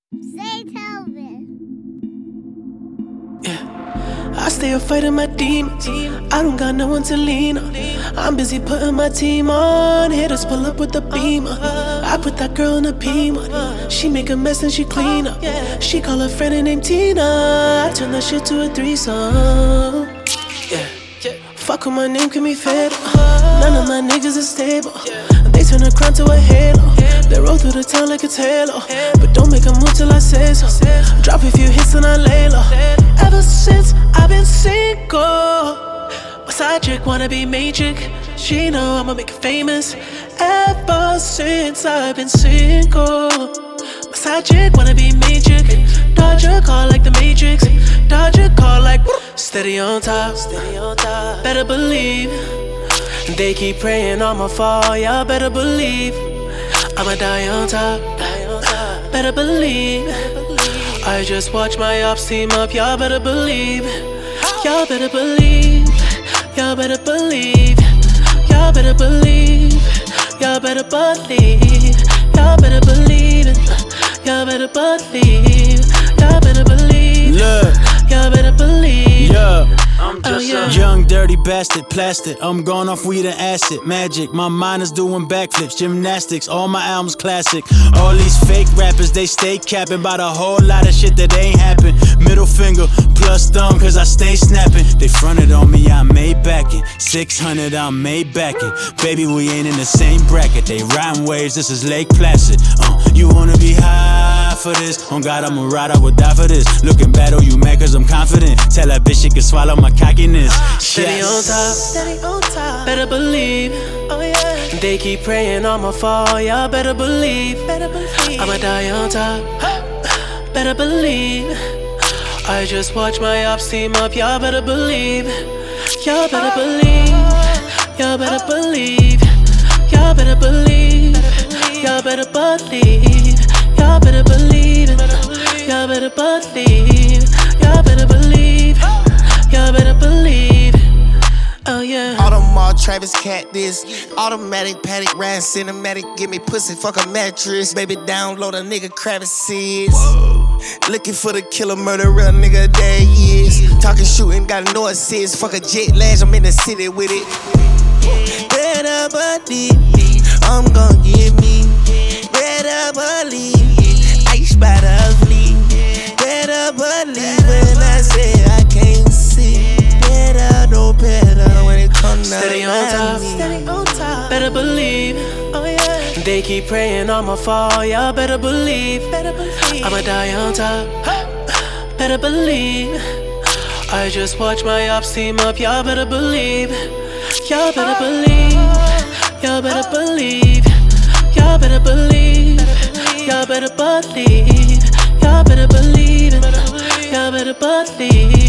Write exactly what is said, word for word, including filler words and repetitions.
Zaytoven. Yeah. I stay up fighting my demons. I don't got no one to lean on. I'm busy putting my team on. Hitters pull up with the beamer. I put that girl in a P one. She make a mess and she clean up. She call her friend and named Tina. I turn that shit to a threesome. Yeah. Fuck with my name, can be fed. None of my niggas is stable. They turn a crown to a halo. They roll through the town like it's Halo. But don't make a move till I say so. Drop a few hits and I lay low. Ever since I've been single, my side chick wanna be main chick. She know I'ma make it famous. Ever since I've been single, my side chick wanna be main chick. Dodge a call like the Matrix. Dodge a call like steady on top. Steady on top. Better believe. They keep praying I'ma fall. Y'all better believe I'ma die on top. Die on top. Better believe. I just watch my ops team up. Y'all better believe. Y'all better believe. Y'all better believe. Y'all better believe. Y'all better believe. Y'all better believe it. Y'all better believe. Y'all better believe. Look. Y'all better believe. Yeah. I'm just oh, yeah. a young, dirty bastard, plastic. I'm going off weed and acid, magic. My mind is doing backflips, gymnastics. All my albums classic. All these fake rappers, they stay capping about a whole lot of shit that ain't happen. Middle finger plus thumb, cause I stay snapping. They fronted on me, I made back it. six hundred, I made back it. Baby, we ain't in the same bracket. They riding waves, this is Lake Placid. Uh, you wanna be high for this? On God, I'ma ride, I would die for this. Looking bad, oh, you mad cause I'm confident. Tell that bitch she can swallow my cockiness. Steady yes. on top, steady on top. Better believe, oh yeah. They keep praying I'ma fall. Y'all better believe, better believe. I'ma die on top. Better believe. I just watch my ops team up. Y'all better believe. Y'all better believe. Y'all better believe. Y'all better believe. Y'all better believe. Y'all better believe. Y'all better believe. Y'all better believe. Y'all better believe. Oh yeah. Audemars, Travis, Cat this. Automatic, paddock, ride, cinematic. Give me pussy, fuck a mattress. Baby, download a nigga, Kravis. Looking for the killer, murder, real nigga, there he is. Talking, shooting, got no assist. Fuck a jet lash, I'm in the city with it. Better believe, I'm gon' get me. Better believe, ice by the fleet. Better believe when I say I can't see. Better, no better when it comes to steady on top, steady on top. Better believe, oh yeah. They keep praying I'ma fall. Y'all better believe, better believe. I'ma die on top. Better believe. I just watch my ops team up. Y'all better believe. Y'all better believe. Y'all better believe. Y'all better believe. Y'all better believe. Y'all better believe. Y'all better believe.